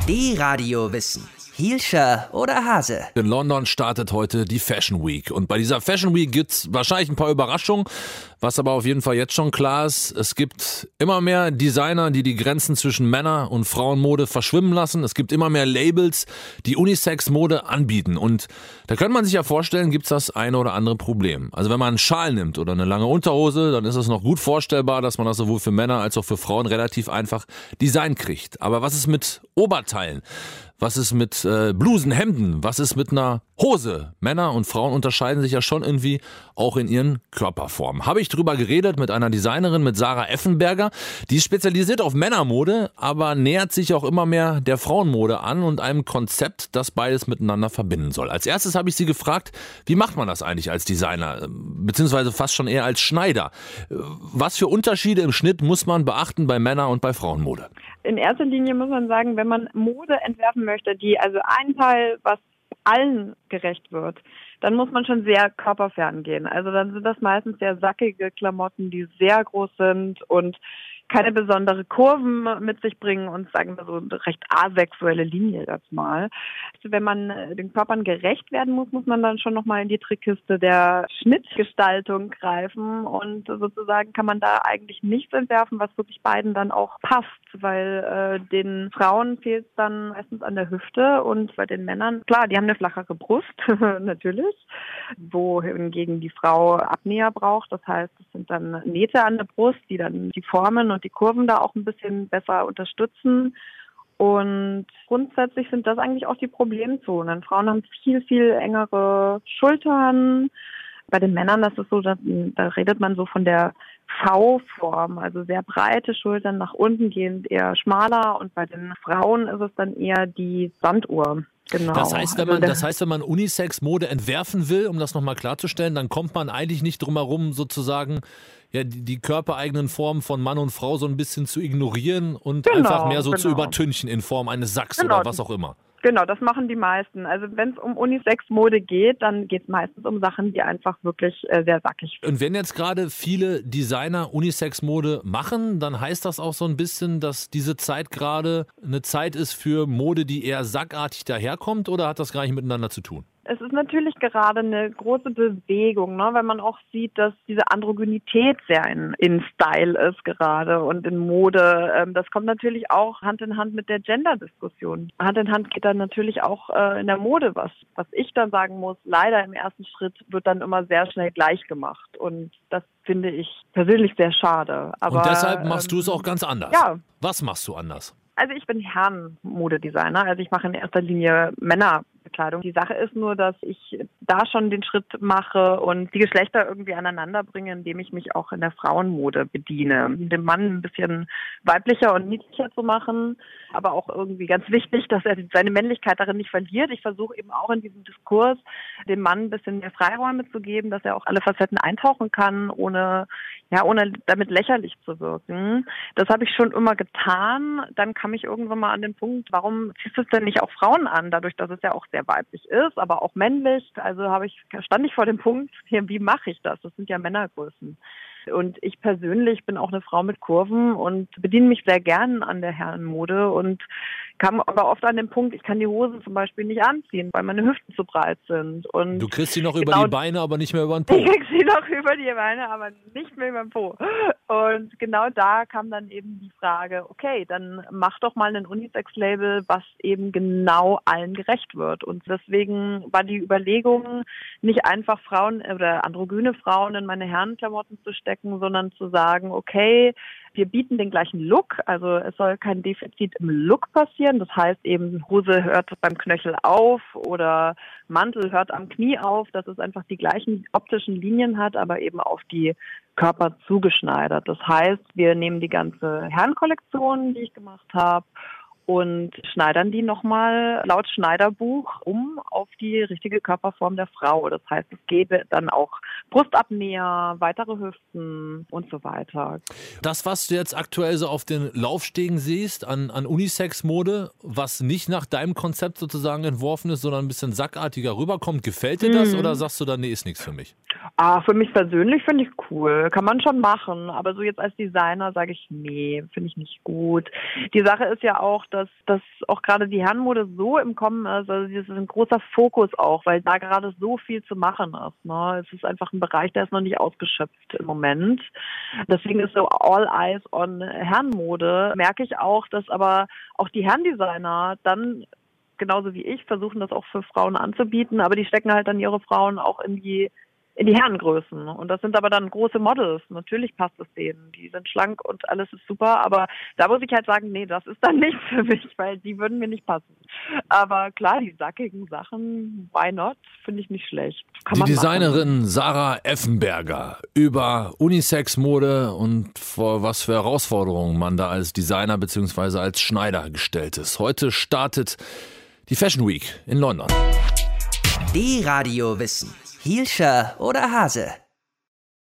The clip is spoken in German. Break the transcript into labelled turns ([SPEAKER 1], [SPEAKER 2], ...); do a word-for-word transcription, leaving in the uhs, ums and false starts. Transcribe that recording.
[SPEAKER 1] D-Radio Wissen. Hielscher oder Hase?
[SPEAKER 2] In London startet heute die Fashion Week. Und bei dieser Fashion Week gibt's wahrscheinlich ein paar Überraschungen. Was aber auf jeden Fall jetzt schon klar ist, es gibt immer mehr Designer, die die Grenzen zwischen Männer- und Frauenmode verschwimmen lassen. Es gibt immer mehr Labels, die Unisex-Mode anbieten. Und da könnte man sich ja vorstellen, gibt's das eine oder andere Problem. Also wenn man einen Schal nimmt oder eine lange Unterhose, dann ist es noch gut vorstellbar, dass man das sowohl für Männer als auch für Frauen relativ einfach Design kriegt. Aber was ist mit Oberteilen? Was ist mit äh, Blusen, Hemden? Was ist mit einer Hose? Männer und Frauen unterscheiden sich ja schon irgendwie auch in ihren Körperformen. Habe ich drüber geredet mit einer Designerin, mit Sarah Effenberger. Die ist spezialisiert auf Männermode, aber nähert sich auch immer mehr der Frauenmode an und einem Konzept, das beides miteinander verbinden soll. Als erstes habe ich sie gefragt, wie macht man das eigentlich als Designer, beziehungsweise fast schon eher als Schneider? Was für Unterschiede im Schnitt muss man beachten bei Männer- und bei Frauenmode?
[SPEAKER 3] In erster Linie muss man sagen, wenn man Mode entwerfen möchte, die also ein Teil, was allen gerecht wird, dann muss man schon sehr körperfern gehen. Also dann sind das meistens sehr sackige Klamotten, die sehr groß sind und keine besondere Kurven mit sich bringen und sagen wir so eine recht asexuelle Linie jetzt mal. Also wenn man den Körpern gerecht werden muss, muss man dann schon nochmal in die Trickkiste der Schnittgestaltung greifen und sozusagen kann man da eigentlich nichts entwerfen, was wirklich beiden dann auch passt, weil äh, den Frauen fehlt es dann meistens an der Hüfte und bei den Männern, klar, die haben eine flachere Brust, natürlich, wohingegen die Frau Abnäher braucht. Das heißt, es sind dann Nähte an der Brust, die dann die Formen und die Kurven da auch ein bisschen besser unterstützen. Und grundsätzlich sind das eigentlich auch die Problemzonen. Frauen haben viel, viel engere Schultern. Bei den Männern, das ist so, da, da redet man so von der V-Form, also sehr breite Schultern nach unten gehend, eher schmaler. Und bei den Frauen ist es dann eher die Sanduhr. Genau.
[SPEAKER 2] Das heißt, wenn man, das heißt, wenn man Unisex-Mode entwerfen will, um das nochmal klarzustellen, dann kommt man eigentlich nicht drum herum, sozusagen ja, die, die körpereigenen Formen von Mann und Frau so ein bisschen zu ignorieren und genau, einfach mehr so genau. zu übertünchen in Form eines Sacks genau. oder was auch immer.
[SPEAKER 3] Genau, das machen die meisten. Also wenn es um Unisex-Mode geht, dann geht es meistens um Sachen, die einfach wirklich äh, sehr sackig sind.
[SPEAKER 2] Und wenn jetzt gerade viele Designer Unisex-Mode machen, dann heißt das auch so ein bisschen, dass diese Zeit gerade eine Zeit ist für Mode, die eher sackartig daherkommt, oder hat das gar nicht miteinander zu tun?
[SPEAKER 3] Es ist natürlich gerade eine große Bewegung, ne, wenn man auch sieht, dass diese Androgynität sehr in, in Style ist gerade und in Mode. Ähm, das kommt natürlich auch Hand in Hand mit der Gender-Diskussion. Hand in Hand geht dann natürlich auch äh, in der Mode was. Was ich dann sagen muss, leider im ersten Schritt wird dann immer sehr schnell gleich gemacht und das finde ich persönlich sehr schade. Aber,
[SPEAKER 2] und deshalb machst ähm, du es auch ganz anders?
[SPEAKER 3] Ja.
[SPEAKER 2] Was machst du anders?
[SPEAKER 3] Also ich bin Herren-Modedesigner, also ich mache in erster Linie Männerbekleidung. Die Sache ist nur, dass ich da schon den Schritt mache und die Geschlechter irgendwie aneinander bringe, indem ich mich auch in der Frauenmode bediene. Den Mann ein bisschen weiblicher und niedlicher zu machen, aber auch irgendwie ganz wichtig, dass er seine Männlichkeit darin nicht verliert. Ich versuche eben auch in diesem Diskurs dem Mann ein bisschen mehr Freiräume zu geben, dass er auch alle Facetten eintauchen kann, ohne ja, ohne damit lächerlich zu wirken. Das habe ich schon immer getan. Dann kam ich irgendwann mal an den Punkt, warum ziehst du es denn nicht auch Frauen an? Dadurch, dass es ja auch sehr weiblich ist, aber auch männlich. Also habe ich, stand ich vor dem Punkt, wie mache ich das? Das sind ja Männergrößen. Und ich persönlich bin auch eine Frau mit Kurven und bediene mich sehr gern an der Herrenmode und kam aber oft an den Punkt, ich kann die Hosen zum Beispiel nicht anziehen, weil meine Hüften zu breit sind. Und
[SPEAKER 2] du kriegst sie noch
[SPEAKER 3] genau,
[SPEAKER 2] über die Beine, aber nicht mehr über den Po.
[SPEAKER 3] Ich krieg sie noch über die Beine, aber nicht mehr über den Po. Und genau da kam dann eben die Frage, okay, dann mach doch mal ein Unisex-Label, was eben genau allen gerecht wird. Und deswegen war die Überlegung, nicht einfach Frauen oder androgyne Frauen in meine Herrenklamotten zu stecken, sondern zu sagen, okay, wir bieten den gleichen Look, also es soll kein Defizit im Look passieren. Das heißt eben, Hose hört beim Knöchel auf oder Mantel hört am Knie auf, dass es einfach die gleichen optischen Linien hat, aber eben auf die Körper zugeschneidert. Das heißt, wir nehmen die ganze Herrenkollektion, die ich gemacht habe, und schneidern die nochmal laut Schneiderbuch um auf die richtige Körperform der Frau. Das heißt, es gäbe dann auch Brustabnäher, weitere Hüften und so weiter.
[SPEAKER 2] Das, was du jetzt aktuell so auf den Laufstegen siehst an, an Unisex-Mode, was nicht nach deinem Konzept sozusagen entworfen ist, sondern ein bisschen sackartiger rüberkommt, gefällt dir das, mhm. oder sagst du dann, nee, ist nichts für mich?
[SPEAKER 3] Ah, für mich persönlich finde ich cool. Kann man schon machen. Aber so jetzt als Designer sage ich, nee, finde ich nicht gut. Die Sache ist ja auch, dass, dass auch gerade die Herrenmode so im Kommen ist. Also das ist ein großer Fokus auch, weil da gerade so viel zu machen ist. Ne? Es ist einfach ein Bereich, der ist noch nicht ausgeschöpft im Moment. Deswegen ist so all eyes on Herrenmode. Merke ich auch, dass aber auch die Herrendesigner dann genauso wie ich versuchen, das auch für Frauen anzubieten. Aber die stecken halt dann ihre Frauen auch in die in die Herrengrößen. Und das sind aber dann große Models. Natürlich passt es denen. Die sind schlank und alles ist super. Aber da muss ich halt sagen, nee, das ist dann nichts für mich, weil die würden mir nicht passen. Aber klar, die sackigen Sachen, why not? Finde ich nicht schlecht. Kann
[SPEAKER 2] die
[SPEAKER 3] man
[SPEAKER 2] Designerin
[SPEAKER 3] machen.
[SPEAKER 2] Sarah Effenberger über Unisex-Mode und vor was für Herausforderungen man da als Designer bzw. als Schneider gestellt ist. Heute startet die Fashion Week in London.
[SPEAKER 1] Die Radio Wissen. Hielscher oder Hase?